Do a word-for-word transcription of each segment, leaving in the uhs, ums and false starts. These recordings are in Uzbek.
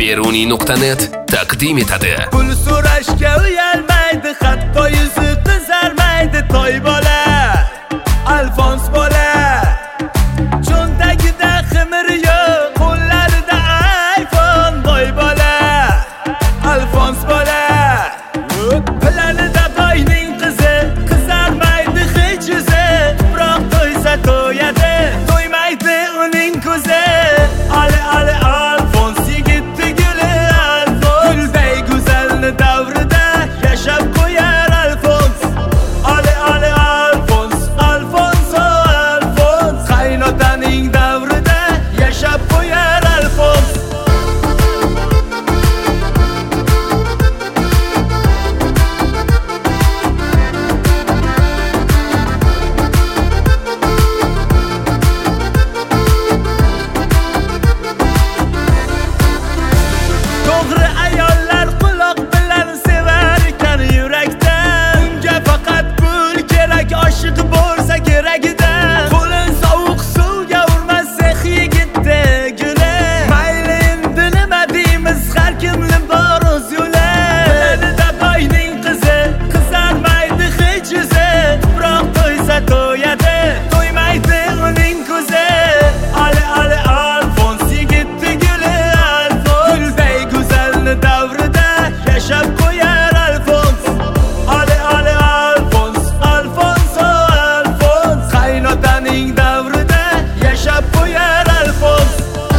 Beruniy nuqta net taqdim etadi. Pul so'rashga uyalmaydi, hatto yuzi qizarmaydi toy bola, Alfons bola. Cho'ntagida ximir yo'q, qo'llarida iPhone, boy bola, Alfons bola. Planida boyning qizi, qizarmaydi hech yuzi, biroq to'ysa to'yadi, to'ymaydi uning ko'zi. Ali ali Alfons yigitni guli Alfons, gulday go'zalni davrida yashab qo'yar Alfons. Ali ali Alfons, Alfons Alfons, qaynotaning davrida yashab qo'yar Alfons. To'g'ri ayollar quloq bilan sevar ekan yurakdan, unga faqat pul kerak, oshiq bo'lsa keragida. Qo'lin sovuq suvga urmasa yigitda guli, mayli endi nima deymiz, har kimning bor o'z yo'li. Planida boyning qizi, qizarmaydi hech yuzi, biroq to'ysa to'yadi, to'ymaydi uning ko'zi. Ali ali Alfons yigitni guli Alfons, gulday go'zalni davrida yashab qo'yar Alfons. Ali ali Alfons, Alfons Alfons, qaynotaning davrida yashab qo'yar Alfons.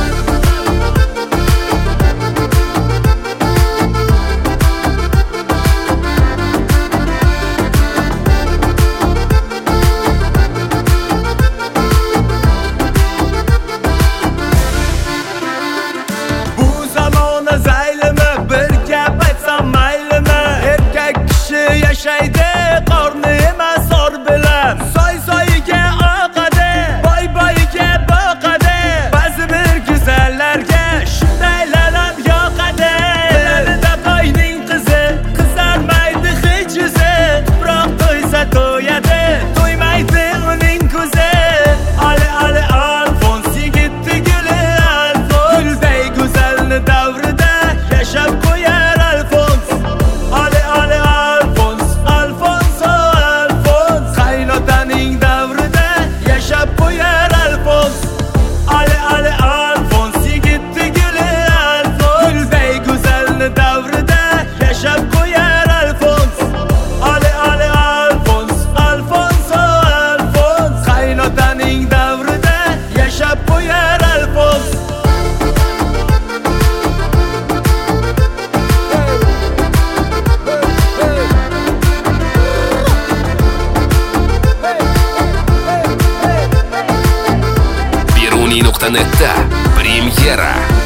Bu zamona zaylimi, bir gap aytsam maylimi, erkak kishi yashaydi qorni emas or bilan. Soy soyiga oqadi, boy boyiga boqadi, ba'zi bir go'zallarga shundaylanib yoqadi. Planida boyning qizi, qizarmaydi hech yuzi, biroq to'ysa to'yadi, to'ymaydi uning ko'zi. Ali ali Alfons yigitni guli Alfons, gulday go'zalni davrida yashab qo'yar Alfons. Ali ali Alfons, Alfons Alfons, qaynotaning davrida yashab qo'yar Alfons. Ali ali Alfons yigitni guli Alfons, gulday go'zalni davrida yashab qo'yar Alfons. Ali ali Alfons, Alfons Alfons, qaynotaning davrida yashab qo'yar Alfons. Beruniy nuqta netda premyera.